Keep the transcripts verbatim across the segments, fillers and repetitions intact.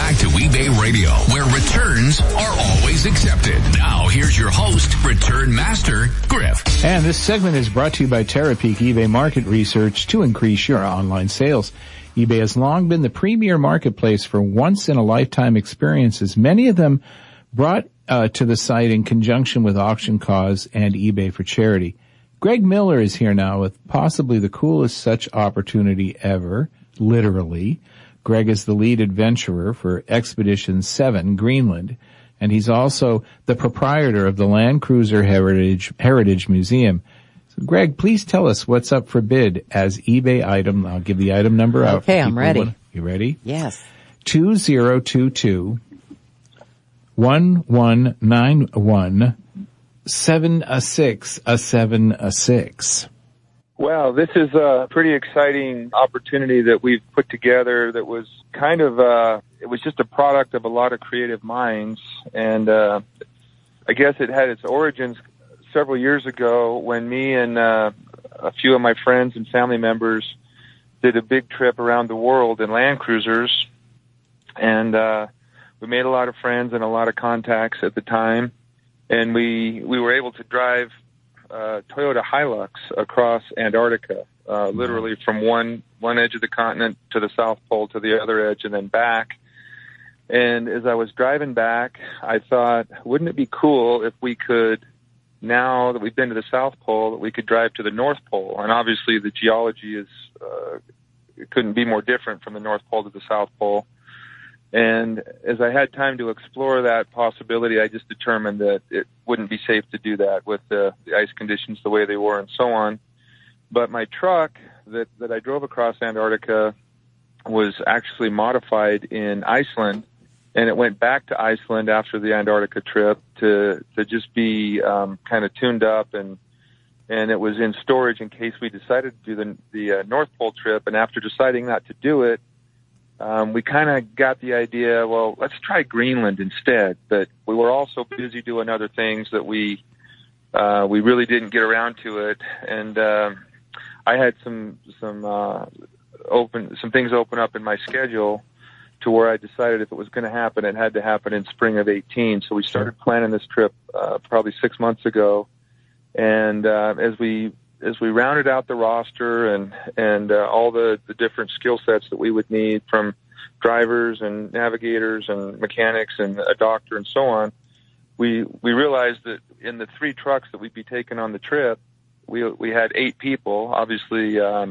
back to eBay Radio, where returns are always accepted. Now, here's your host, Return Master, Griff. And this segment is brought to you by Terapeak eBay Market Research to increase your online sales. eBay has long been the premier marketplace for once-in-a-lifetime experiences, many of them brought uh, to the site in conjunction with Auction Cause and eBay for Charity. Greg Miller is here now with possibly the coolest such opportunity ever, literally. Greg is the lead adventurer for Expedition seven, Greenland, and he's also the proprietor of the Land Cruiser Heritage, Heritage Museum. So, Greg, please tell us what's up for bid as eBay item. I'll give the item number out. Okay, I'm ready. Want, you ready? Yes. two zero two two, one one nine one, seven a six a seven a six. Well, this is a pretty exciting opportunity that we've put together that was kind of, uh, it was just a product of a lot of creative minds. And, uh, I guess it had its origins several years ago when me and, uh, a few of my friends and family members did a big trip around the world in Land Cruisers. And, uh, we made a lot of friends and a lot of contacts at the time. And we, we were able to drive Uh, Toyota Hilux across Antarctica, uh, literally from one, one edge of the continent to the South Pole to the other edge and then back. And as I was driving back, I thought, wouldn't it be cool if we could, now that we've been to the South Pole, that we could drive to the North Pole? And obviously the geology is, uh, it couldn't be more different from the North Pole to the South Pole. And as I had time to explore that possibility, I just determined that it wouldn't be safe to do that with the, the ice conditions the way they were and so on. But my truck that, that I drove across Antarctica was actually modified in Iceland, and it went back to Iceland after the Antarctica trip to, to just be um, kind of tuned up, and and it was in storage in case we decided to do the, the uh, North Pole trip. And after deciding not to do it, Um, we kind of got the idea, well, let's try Greenland instead. But we were also busy doing other things that we, uh, we really didn't get around to it. And, um, I had some, some, uh, open, some things open up in my schedule to where I decided if it was going to happen, it had to happen in spring of eighteen. So we started planning this trip, uh, probably six months ago. And, uh, as we, as we rounded out the roster and, and, uh, all the, the different skill sets that we would need from drivers and navigators and mechanics and a doctor and so on, we, we realized that in the three trucks that we'd be taking on the trip, we, we had eight people, obviously, um,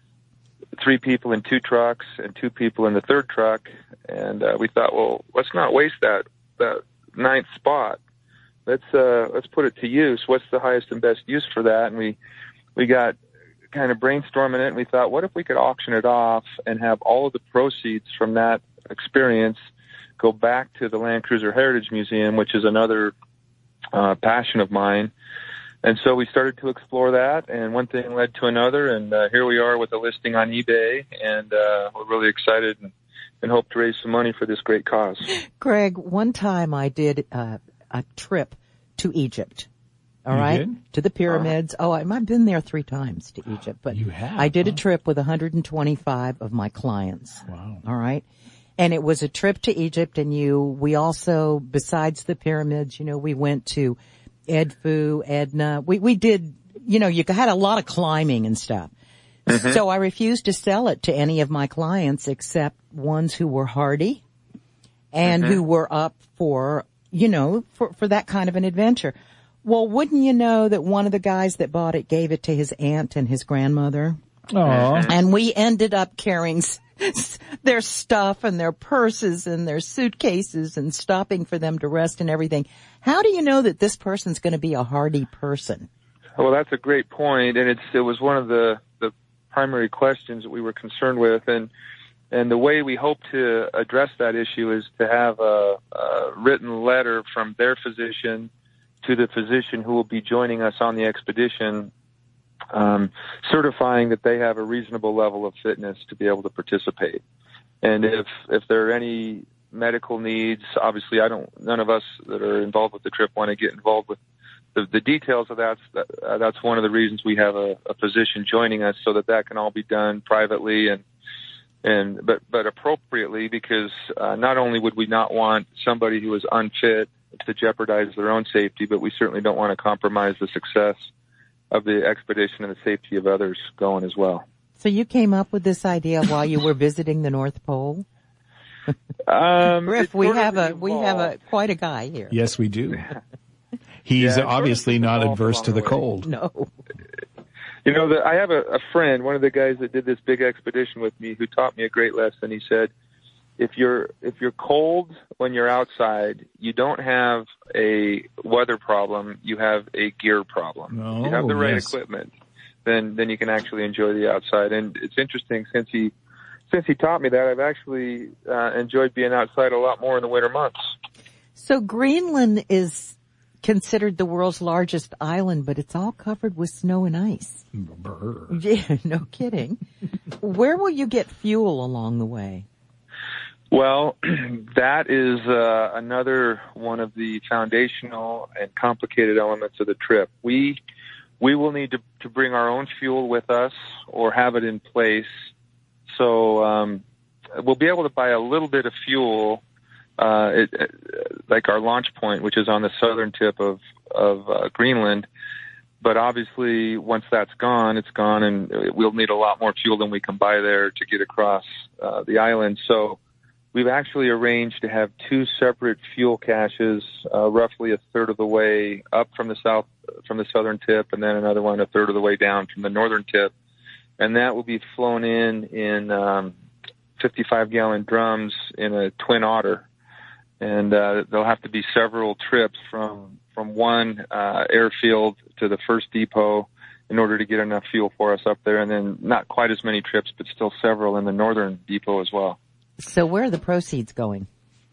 three people in two trucks and two people in the third truck. And, uh, we thought, well, let's not waste that, that ninth spot. Let's, uh, let's put it to use. What's the highest and best use for that? And we, we got kind of brainstorming it, and we thought, what if we could auction it off and have all of the proceeds from that experience go back to the Land Cruiser Heritage Museum, which is another uh, passion of mine. And so we started to explore that, and one thing led to another, and uh, here we are with a listing on eBay, and uh, we're really excited and, and hope to raise some money for this great cause. Greg, one time I did uh, a trip to Egypt. All you right, did? to the pyramids. Oh, I've been there three times to Egypt, but you have, I did huh? a trip with one hundred twenty-five of my clients. Wow. All right. And it was a trip to Egypt, and you, we also, besides the pyramids, you know, we went to Edfu, Edna. We, we did, you know, you had a lot of climbing and stuff. Mm-hmm. So I refused to sell it to any of my clients except ones who were hardy and mm-hmm. who were up for, you know, for, for that kind of an adventure. Well, wouldn't you know that one of the guys that bought it gave it to his aunt and his grandmother? Aww. And we ended up carrying their stuff and their purses and their suitcases and stopping for them to rest and everything. How do you know that this person's going to be a hardy person? Well, that's a great point, and it's it was one of the, the primary questions that we were concerned with, and and the way we hope to address that issue is to have a, a written letter from their physician to the physician who will be joining us on the expedition, um, certifying that they have a reasonable level of fitness to be able to participate. And if if there are any medical needs, obviously I don't, none of us that are involved with the trip want to get involved with the, the details of that. Uh, that's one of the reasons we have a, a physician joining us, so that that can all be done privately and and but but appropriately, because uh, not only would we not want somebody who is unfit to jeopardize their own safety, but we certainly don't want to compromise the success of the expedition and the safety of others going as well. So you came up with this idea while you were visiting the North Pole? Um, Riff, we have a we have a quite a guy here. Yes, we do. He's yeah, obviously not adverse to the way. cold. No. You know, the, I have a, a friend, one of the guys that did this big expedition with me, who taught me a great lesson. He said, if you're if you're cold when you're outside, you don't have a weather problem, you have a gear problem. Oh, if you have the right yes. equipment, then then you can actually enjoy the outside. And it's interesting, since he since he taught me that, I've actually uh, enjoyed being outside a lot more in the winter months. So Greenland is considered the world's largest island, but it's all covered with snow and ice. Brr. Yeah, no kidding. Where will you get fuel along the way? Well, that is uh, another one of the foundational and complicated elements of the trip. We we will need to, to bring our own fuel with us or have it in place. So um, we'll be able to buy a little bit of fuel, uh, it, it, like our launch point, which is on the southern tip of of uh, Greenland. But obviously, once that's gone, it's gone, and we'll need a lot more fuel than we can buy there to get across uh, the island. So we've actually arranged to have two separate fuel caches, uh, roughly a third of the way up from the south, from the southern tip, and then another one a third of the way down from the northern tip. And that will be flown in in um, fifty-five gallon drums in a Twin Otter. And uh, there'll have to be several trips from from one uh, airfield to the first depot in order to get enough fuel for us up there, and then not quite as many trips, but still several in the northern depot as well. So where are the proceeds going?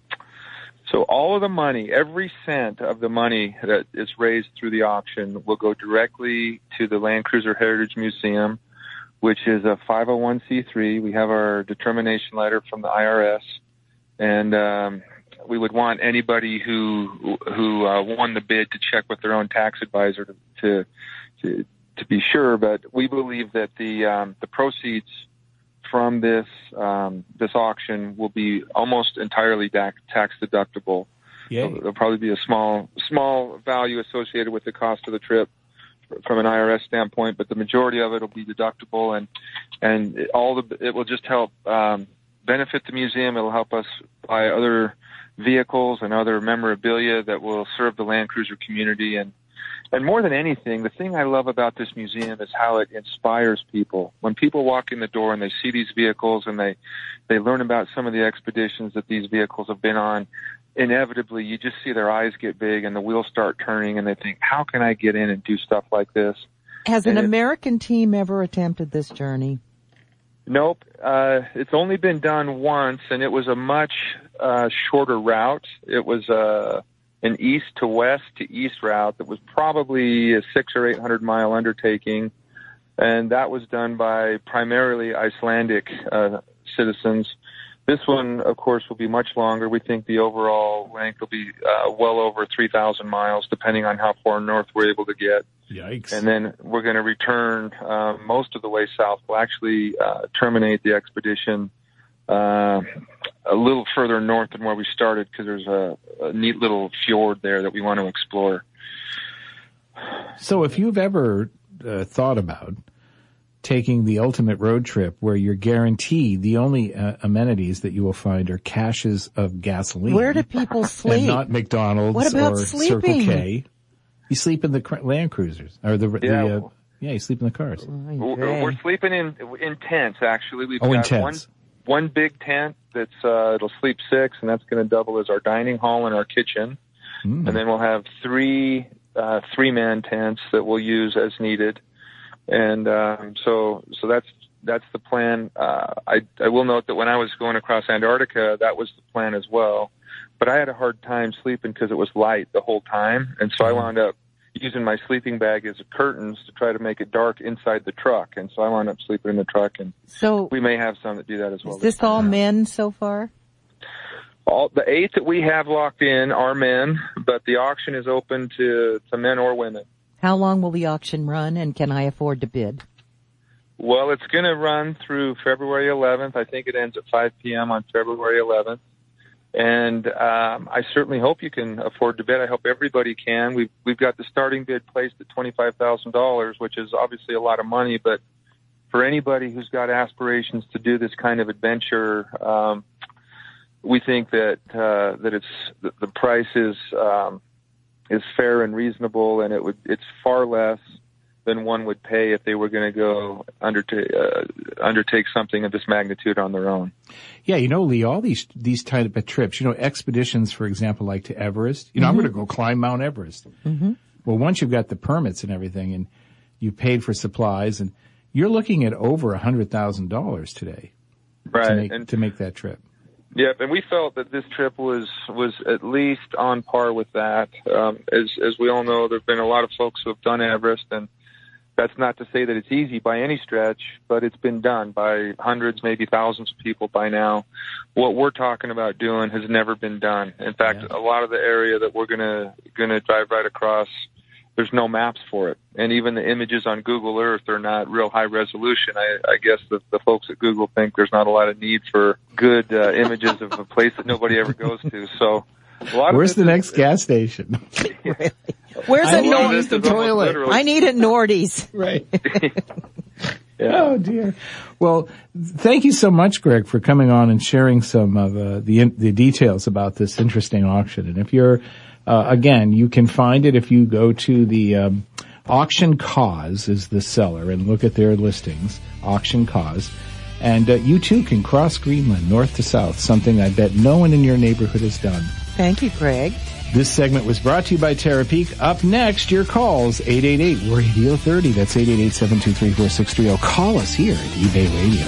So all of the money, every cent of the money that is raised through the auction will go directly to the Land Cruiser Heritage Museum, which is a five oh one c three. We have our determination letter from the I R S, and um, we would want anybody who who uh, won the bid to check with their own tax advisor to to to, to be sure. But we believe that the um, the proceeds from this um, this auction will be almost entirely tax deductible. Yay. So there'll probably be a small small value associated with the cost of the trip from an I R S standpoint, but the majority of it will be deductible, and and it, all the it will just help um, benefit the museum. It'll help us buy other vehicles and other memorabilia that will serve the Land Cruiser community. And and more than anything, the thing I love about this museum is how it inspires people. When people walk in the door and they see these vehicles and they they learn about some of the expeditions that these vehicles have been on, inevitably you just see their eyes get big and the wheels start turning, and they think, how can I get in and do stuff like this? Has an and American it, team ever attempted this journey? Nope. Uh, it's only been done once, and it was a much uh, shorter route. It was uh, an east to west to east route that was probably a six or eight hundred mile undertaking, and that was done by primarily Icelandic uh, citizens. This one, of course, will be much longer. We think the overall length will be uh, well over three thousand miles, depending on how far north we're able to get. Yikes. And then we're going to return uh, most of the way south. We'll actually uh, terminate the expedition uh, a little further north than where we started, because there's a, a neat little fjord there that we want to explore. So if you've ever uh, thought about taking the ultimate road trip where you're guaranteed the only uh, amenities that you will find are caches of gasoline. Where do people sleep? And not McDonald's what about or sleeping? Circle K. You sleep in the cr- Land Cruisers or the, yeah. the uh, yeah, you sleep in the cars. We're, we're sleeping in in tents. Actually, we've oh, got in tents. one one big tent that's uh, it'll sleep six, and that's going to double as our dining hall and our kitchen. Mm. And then we'll have three uh, three man tents that we'll use as needed. And um, so so that's that's the plan. Uh, I I will note that when I was going across Antarctica, that was the plan as well. But I had a hard time sleeping because it was light the whole time, and so I wound up using my sleeping bag as curtains to try to make it dark inside the truck, and so I wound up sleeping in the truck. And so we may have some that do that as well. Is this all men so far? All the eight that we have locked in are men, but the auction is open to to men or women. How long will the auction run, and can I afford to bid? Well, it's going to run through February eleventh. I think it ends at five p.m. on February eleventh. And um, I certainly hope you can afford to bid. I hope everybody can. We've, we've got the starting bid placed at twenty-five thousand dollars, which is obviously a lot of money. But for anybody who's got aspirations to do this kind of adventure, um, we think that uh, that it's the, the price is um, is fair and reasonable, and it would it's far less than one would pay if they were going to go undertake uh, undertake something of this magnitude on their own. Yeah, you know, Lee, all these these type of trips, you know, expeditions, for example, like to Everest. You know, mm-hmm. I'm going to go climb Mount Everest. Mm-hmm. Well, once you've got the permits and everything, and you paid for supplies, and you're looking at over a hundred thousand dollars today, right? To make, and, to make that trip. Yep, and we felt that this trip was was at least on par with that. Um, as as we all know, there've been a lot of folks who have done Everest, and that's not to say that it's easy by any stretch, but it's been done by hundreds, maybe thousands of people by now. What we're talking about doing has never been done. In fact, yeah. a lot of the area that we're gonna gonna drive right across, there's no maps for it, and even the images on Google Earth are not real high resolution. I, I guess the, the folks at Google think there's not a lot of need for good uh, images of a place that nobody ever goes to. So, a lot where's of the is, next gas station? Really? Where's a Nordy's the toilet? I need a Nordy's. Right. Yeah. Oh dear. Well, thank you so much, Greg, for coming on and sharing some of uh, the the details about this interesting auction. And if you're uh, again, you can find it if you go to the um, Auction Cause is the seller and look at their listings. Auction Cause, and uh, you too can cross Greenland north to south. Something I bet no one in your neighborhood has done. Thank you, Greg. This segment was brought to you by Terapeak. Up next, your calls, eight eight eight, radio thirty. That's eight eight eight, seven two three, four six three zero. Call us here at eBay Radio.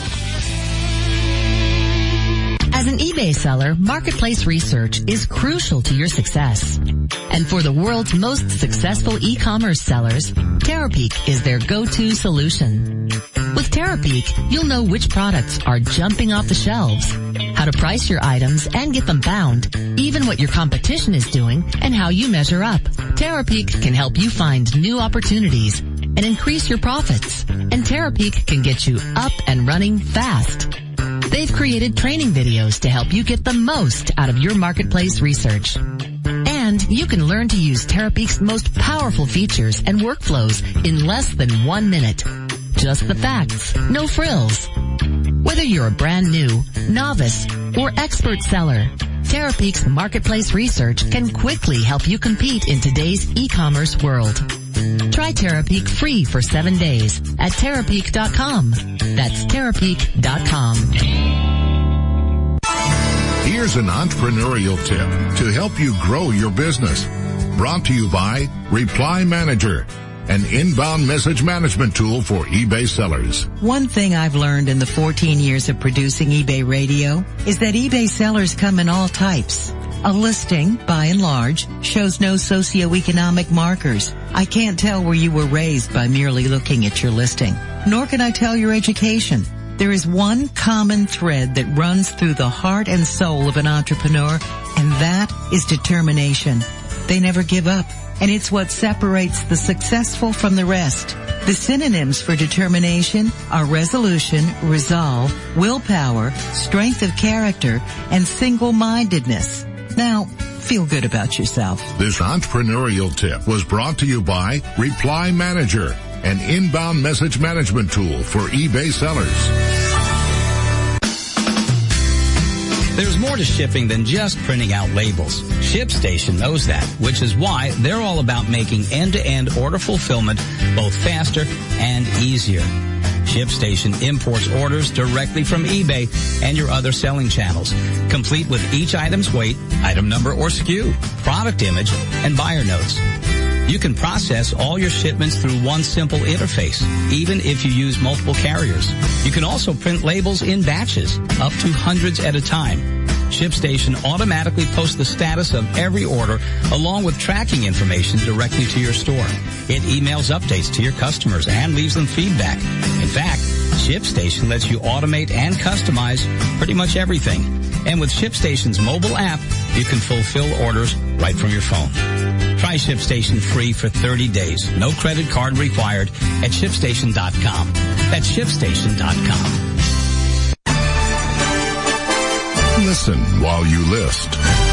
As an eBay seller, marketplace research is crucial to your success. And for the world's most successful e-commerce sellers, Terapeak is their go-to solution. With Terapeak, you'll know which products are jumping off the shelves, how to price your items and get them bound, even what your competition is doing and how you measure up. Terapeak can help you find new opportunities and increase your profits. And Terapeak can get you up and running fast. They've created training videos to help you get the most out of your marketplace research. And you can learn to use Terapeak's most powerful features and workflows in less than one minute. Just the facts, no frills. Whether you're a brand new, novice, or expert seller, Terapeak's marketplace research can quickly help you compete in today's e-commerce world. Try Terapeak free for seven days at Terapeak dot com. That's Terapeak dot com. Here's an entrepreneurial tip to help you grow your business. Brought to you by Reply Manager, an inbound message management tool for eBay sellers. One thing I've learned in the fourteen years of producing eBay Radio is that eBay sellers come in all types. A listing, by and large, shows no socioeconomic markers. I can't tell where you were raised by merely looking at your listing, nor can I tell your education. There is one common thread that runs through the heart and soul of an entrepreneur, and that is determination. They never give up, and it's what separates the successful from the rest. The synonyms for determination are resolution, resolve, willpower, strength of character, and single-mindedness. Now, feel good about yourself. This entrepreneurial tip was brought to you by Reply Manager, an inbound message management tool for eBay sellers. There's more to shipping than just printing out labels. ShipStation knows that, which is why they're all about making end-to-end order fulfillment both faster and easier. ShipStation imports orders directly from eBay and your other selling channels, complete with each item's weight, item number or S K U, product image, and buyer notes. You can process all your shipments through one simple interface, even if you use multiple carriers. You can also print labels in batches, up to hundreds at a time. ShipStation automatically posts the status of every order along with tracking information directly to your store. It emails updates to your customers and leaves them feedback. In fact, ShipStation lets you automate and customize pretty much everything. And with ShipStation's mobile app, you can fulfill orders right from your phone. Try ShipStation free for thirty days. No credit card required at ShipStation dot com. That's ShipStation dot com. Listen while you list.